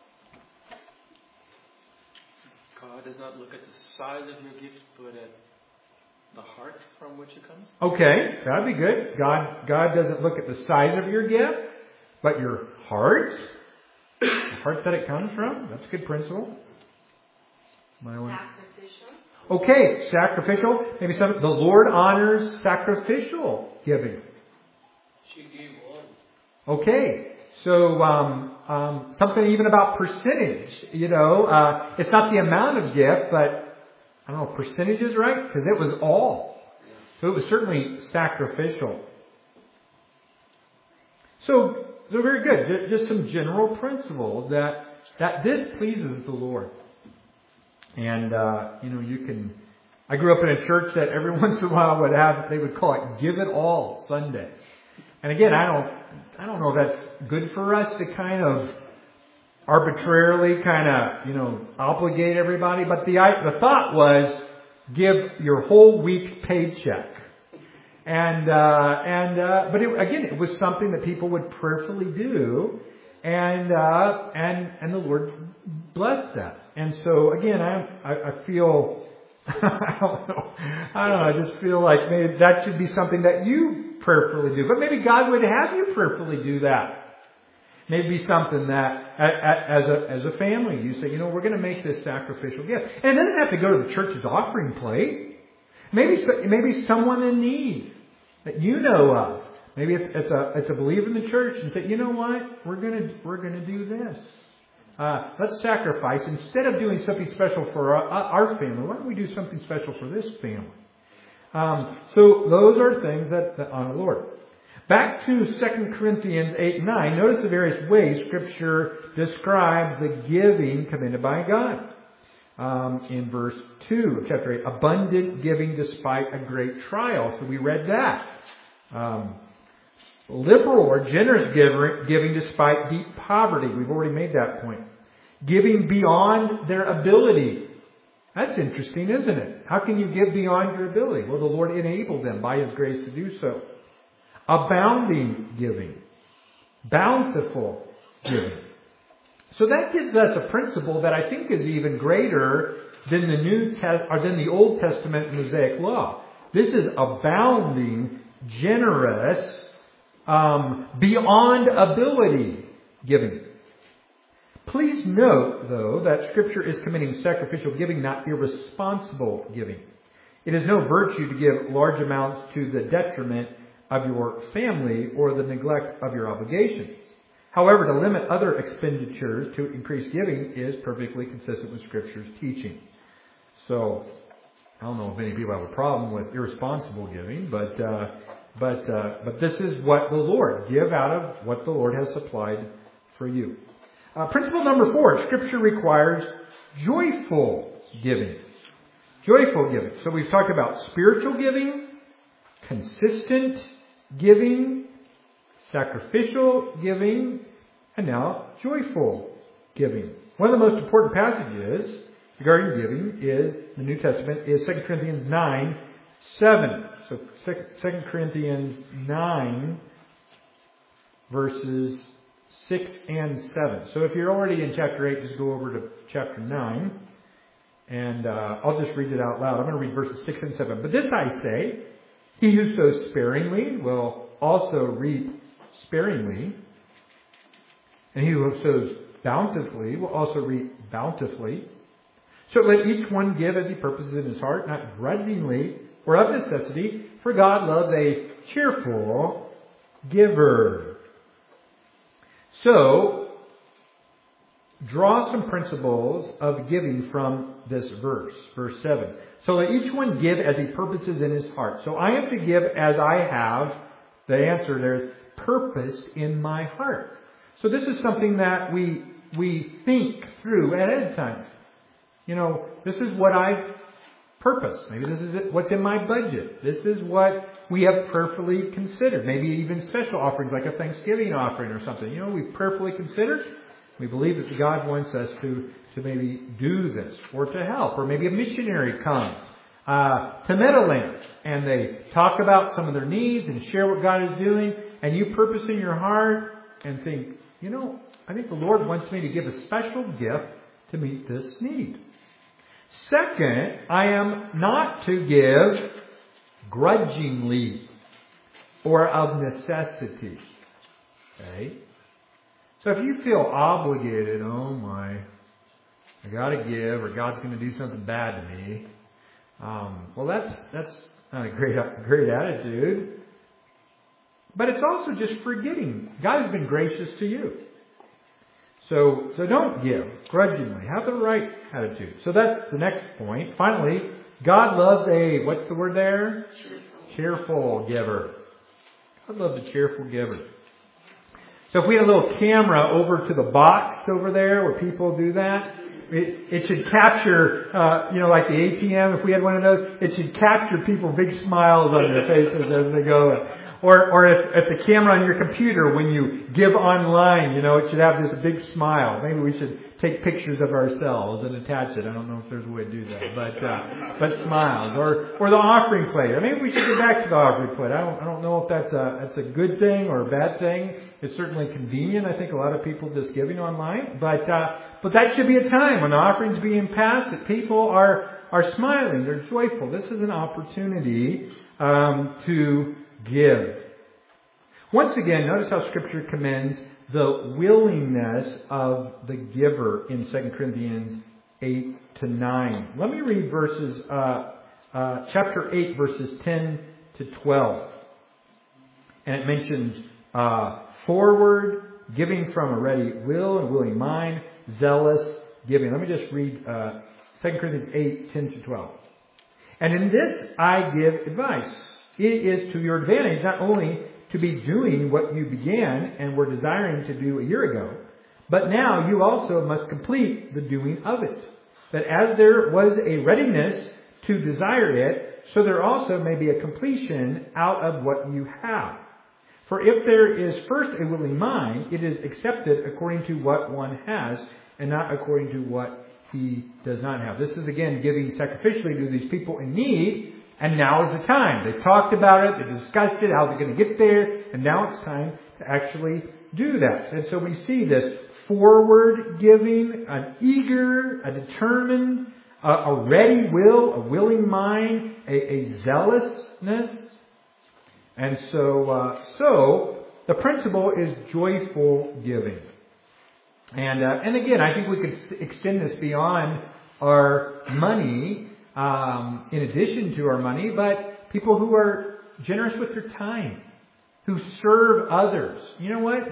God does not look at the size of your gift, but at the heart from which it comes. Okay, that'd be good. God doesn't look at the size of your gift, but your heart. The heart that it comes from. That's a good principle. Sacrificial. Okay, sacrificial. Maybe the Lord honors sacrificial giving. She gave all. Okay, so something even about percentage. It's not the amount of gift, but I don't know, percentages, right? Because it was all. So it was certainly sacrificial. So very good. Just some general principles that this pleases the Lord. And, you can I grew up in a church that every once in a while they would call it Give It All Sunday. And again, I don't know if that's good for us to kind of arbitrarily obligate everybody, but the thought was give your whole week's paycheck. But it was something that people would prayerfully do, and the Lord blessed that. And so again, I feel I don't know. I just feel like maybe that should be something that you prayerfully do. But maybe God would have you prayerfully do that. Maybe something that, as a family, you say, we're going to make this sacrificial gift. And it doesn't have to go to the church's offering plate. Maybe someone in need that you know of. Maybe it's a believer in the church and say, you know what, we're going to do this. Let's sacrifice. Instead of doing something special for our family, why don't we do something special for this family? So those are things that honor the Lord. Back to 2 Corinthians 8 and 9, notice the various ways Scripture describes the giving commanded by God. In verse 2 of chapter 8, abundant giving despite a great trial. So we read that. Liberal or generous giving despite deep poverty. We've already made that point. Giving beyond their ability. That's interesting, isn't it? How can you give beyond your ability? Well, the Lord enabled them by His grace to do so. Abounding giving. Bountiful giving. So that gives us a principle that I think is even greater than than the Old Testament Mosaic Law. This is abounding, generous, beyond ability giving. Please note, though, that Scripture is commending sacrificial giving, not irresponsible giving. It is no virtue to give large amounts to the detriment of your family or the neglect of your obligations. However, to limit other expenditures to increase giving is perfectly consistent with Scripture's teaching. So, I don't know if any people have a problem with irresponsible giving, but this is what the Lord, give out of what the Lord has supplied for you. Principle number 4, Scripture requires joyful giving. Joyful giving. So we've talked about spiritual giving, consistent giving, sacrificial giving, and now joyful giving. One of the most important passages regarding giving in the New Testament is 2 Corinthians 9:7. So 2 Corinthians 9 verses 6 and 7. So if you're already in chapter 8, just go over to chapter 9. And I'll just read it out loud. I'm going to read verses 6 and 7. But this I say, he who sows sparingly will also reap sparingly. And he who sows bountifully will also reap bountifully. So let each one give as he purposes in his heart, not grudgingly or of necessity, for God loves a cheerful giver. So, draw some principles of giving from this verse, verse 7. So let each one give as he purposes in his heart. So I am to give as I have, the answer there is, purposed in my heart. So this is something that we think through ahead of time. This is what I've purposed. Maybe this is what's in my budget. This is what we have prayerfully considered. Maybe even special offerings like a Thanksgiving offering or something. We've prayerfully considered. We believe that God wants us to maybe do this or to help. Or maybe a missionary comes to Meadowlands and they talk about some of their needs and share what God is doing. And you purpose in your heart and think, I think the Lord wants me to give a special gift to meet this need. Second, I am not to give grudgingly or of necessity. Okay? So if you feel obligated, I got to give, or God's going to do something bad to me, well, that's not a great attitude. But it's also just forgetting. God has been gracious to you. So don't give grudgingly. Have the right attitude. So that's the next point. Finally, God loves what's the word there? Cheerful giver. God loves a cheerful giver. So if we had a little camera over to the box over there where people do that, it should capture, like the ATM, if we had one of those, it should capture people big smiles on their faces as they go. Or if the camera on your computer, when you give online, it should have this big smile. Maybe we should take pictures of ourselves and attach it. I don't know if there's a way to do that, but smiles. Or the offering plate. Or maybe we should get back to the offering plate. I don't know if that's a good thing or a bad thing. It's certainly convenient. I think a lot of people just giving online, but that should be a time when the offering's being passed that people are smiling. They're joyful. This is an opportunity to give. Once again, notice how Scripture commends the willingness of the giver in 2 Corinthians 8-9. Let me read verses, chapter 8, verses 10 to 12. And it mentions forward, giving from a ready will and willing mind, zealous giving. Let me just read 2 Corinthians 8, 10 to 12. And in this I give advice. It is to your advantage not only to be doing what you began and were desiring to do a year ago, but now you also must complete the doing of it. That as there was a readiness to desire it, so there also may be a completion out of what you have. For if there is first a willing mind, it is accepted according to what one has, and not according to what he does not have. This is again giving sacrificially to these people in need. And now is the time. They talked about it. They discussed it. How's it going to get there? And now it's time to actually do that. And so we see this forward giving, an eager, a determined, a ready will, a willing mind, a zealousness. And so the principle is joyful giving. And again, I think we could extend this beyond our money. In addition to our money, but people who are generous with their time, who serve others. You know what?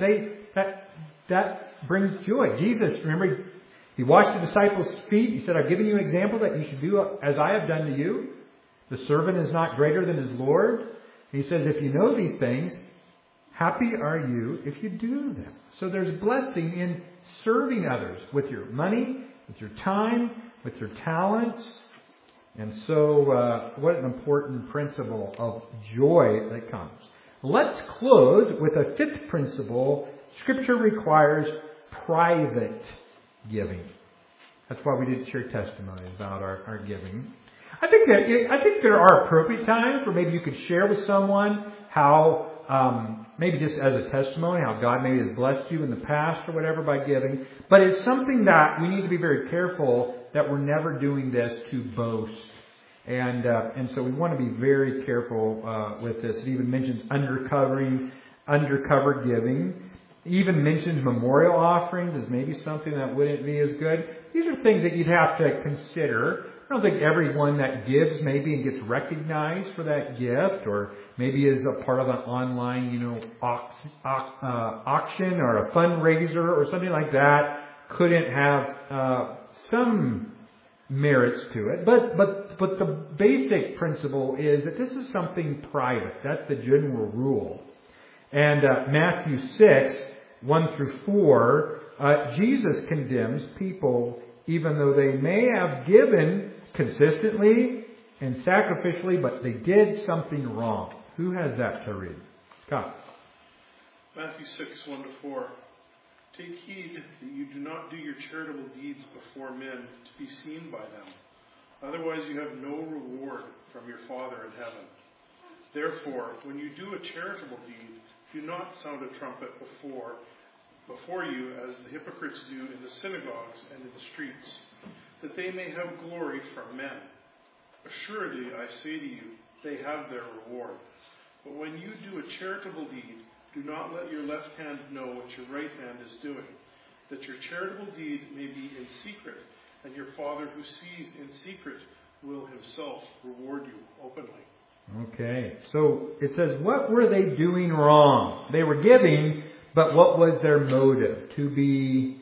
That brings joy. Jesus, remember, He washed the disciples' feet. He said, I've given you an example that you should do as I have done to you. The servant is not greater than his Lord. He says, if you know these things, happy are you if you do them. So there's blessing in serving others with your money, with your time, with your talents. And so, what an important principle of joy that comes. Let's close with a fifth principle. Scripture requires private giving. That's why we didn't share testimonies about our giving. I think there are appropriate times where maybe you could share with someone how, maybe just as a testimony, how God maybe has blessed you in the past or whatever by giving. But it's something that we need to be very careful that we're never doing this to boast. And so we want to be very careful with this. It even mentions undercover giving. It even mentions memorial offerings as maybe something that wouldn't be as good. These are things that you'd have to consider. I don't think everyone that gives maybe and gets recognized for that gift, or maybe is a part of an online, auction or a fundraiser or something like that, couldn't have some merits to it. But the basic principle is that this is something private. That's the general rule. And Matthew 6, 1 through 4, Jesus condemns people even though they may have given consistently and sacrificially, but they did something wrong. Who has that to read? Scott. Matthew 6, 1 to 4. Take heed that you do not do your charitable deeds before men to be seen by them. Otherwise you have no reward from your Father in heaven. Therefore, when you do a charitable deed, do not sound a trumpet before you as the hypocrites do in the synagogues and in the streets, that they may have glory from men. Assuredly, I say to you, they have their reward. But when you do a charitable deed, do not let your left hand know what your right hand is doing, that your charitable deed may be in secret, and your Father who sees in secret will himself reward you openly. Okay, so it says, what were they doing wrong? They were giving, but what was their motive? To be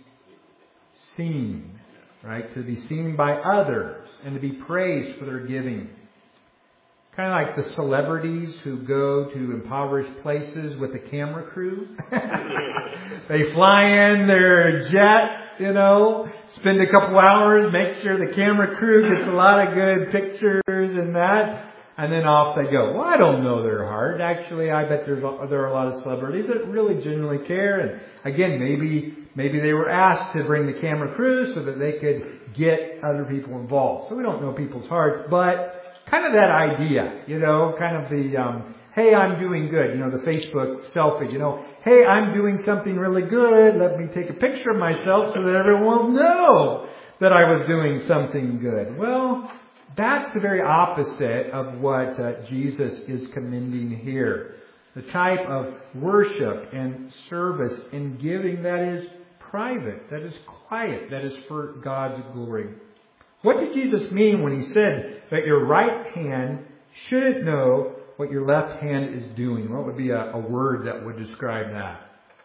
seen, right? To be seen by others and to be praised for their giving. Kind of like the celebrities who go to impoverished places with a camera crew. They fly in their jet, spend a couple hours, make sure the camera crew gets a lot of good pictures and that, and then off they go. Well, I don't know their heart. Actually, I bet there are a lot of celebrities that really genuinely care. And again, maybe they were asked to bring the camera crew so that they could get other people involved. So we don't know people's hearts, but kind of that idea, kind of the, hey, I'm doing good, the Facebook selfie, hey, I'm doing something really good. Let me take a picture of myself so that everyone will know that I was doing something good. Well, that's the very opposite of what Jesus is commending here. The type of worship and service and giving that is private, that is quiet, that is for God's glory. What did Jesus mean when He said that your right hand shouldn't know what your left hand is doing? What would be a word that would describe that?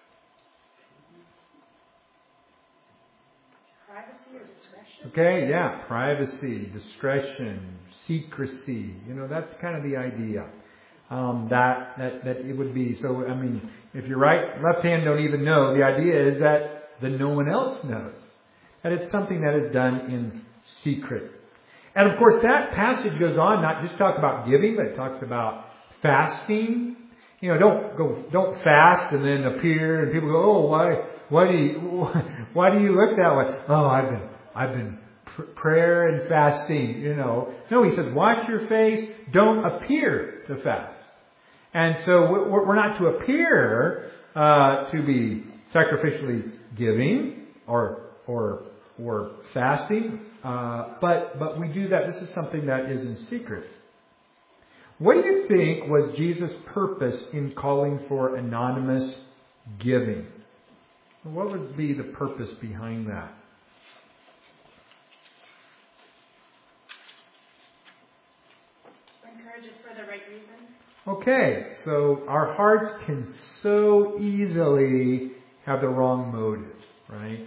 Okay, yeah, privacy, discretion, secrecy. That's kind of the idea. That it would be. So, if your left hand don't even know, the idea is that no one else knows. That it's something that is done in secret. And of course, that passage goes on, not just talk about giving, but it talks about fasting. Don't fast and then appear and people go, oh, why do you look that way? Oh, I've been prayer and fasting, No, He says, wash your face, don't appear to fast. And so we're not to appear to be sacrificially giving or fasting, but we do that. This is something that is in secret. What do you think was Jesus' purpose in calling for anonymous giving? What would be the purpose behind that? Encourage it for the right reason. Okay, so our hearts can so easily have the wrong motive, right?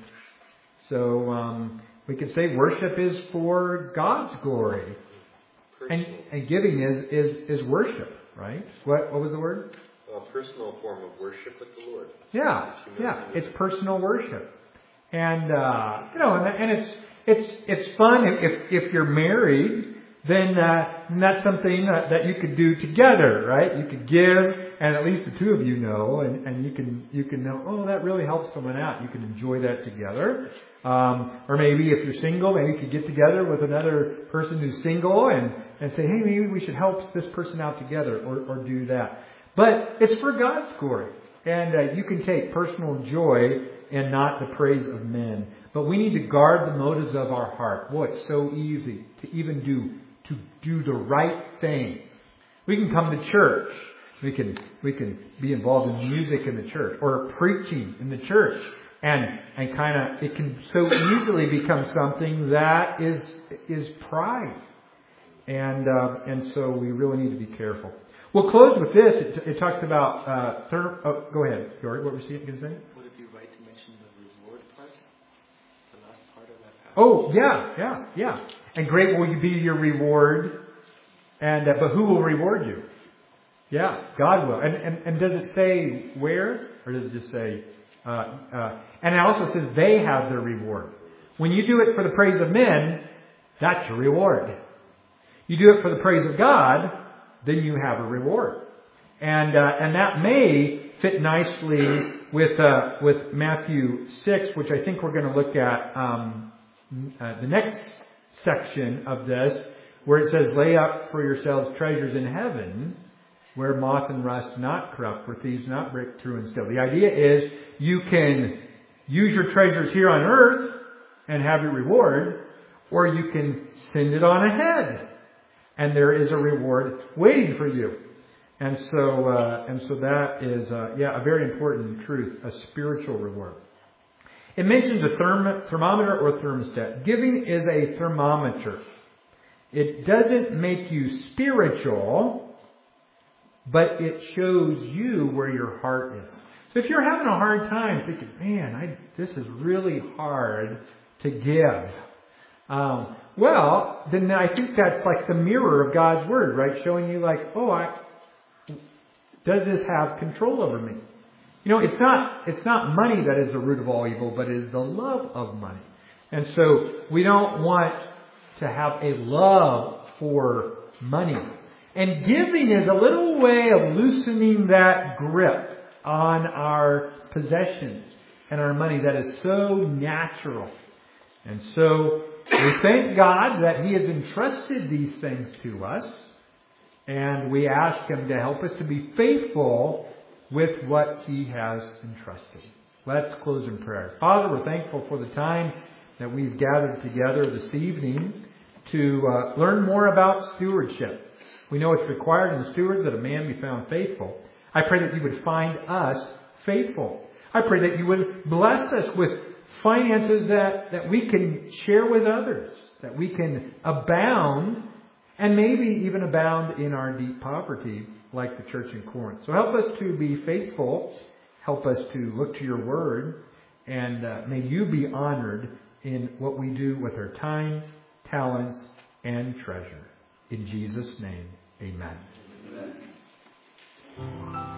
So we could say worship is for God's glory, and giving is worship, right? What was the word? A personal form of worship with the Lord. Yeah, it's personal worship, and and it's fun if you're married. Then that's something that you could do together, right? You could give, and at least the two of you know, and you can know, oh, that really helps someone out. You can enjoy that together. Or maybe if you're single, maybe you could get together with another person who's single and say, hey, maybe we should help this person out together or do that. But it's for God's glory. And you can take personal joy and not the praise of men. But we need to guard the motives of our heart. Boy, it's so easy to even do the right things. We can come to church. We can be involved in music in the church or preaching in the church. And kind of, it can so easily become something that is pride. And so we really need to be careful. We'll close with this. It talks about, go ahead, George, what were you going to say? Would it be right to mention the reward part? The last part of that passage? Oh, yeah. And great will be your reward. And but who will reward you? Yeah, God will. And does it say where? Or does it just say... and it also says they have their reward. When you do it for the praise of men, that's your reward. You do it for the praise of God, then you have a reward. And that may fit nicely with Matthew 6, which I think we're going to look at the next section of this, where it says, lay up for yourselves treasures in heaven, where moth and rust not corrupt, where thieves not break through and steal. The idea is you can use your treasures here on earth and have your reward, or you can send it on ahead, and there is a reward waiting for you. And so that is a very important truth, a spiritual reward. It mentions a thermometer or thermostat. Giving is a thermometer. It doesn't make you spiritual, but it shows you where your heart is. So if you're having a hard time thinking, man, this is really hard to give, well, then I think that's like the mirror of God's Word, right? Showing you like, does this have control over me? It's not money that is the root of all evil, but it is the love of money. And so we don't want to have a love for money. And giving is a little way of loosening that grip on our possessions and our money that is so natural. And so we thank God that He has entrusted these things to us. And we ask Him to help us to be faithful with what He has entrusted. Let's close in prayer. Father, we're thankful for the time that we've gathered together this evening to learn more about stewardship. We know it's required in the stewards that a man be found faithful. I pray that You would find us faithful. I pray that You would bless us with finances that we can share with others, that we can abound, and maybe even abound in our deep poverty like the church in Corinth. So help us to be faithful. Help us to look to Your Word. And may You be honored in what we do with our time, talents, and treasure. In Jesus' name, amen. Amen.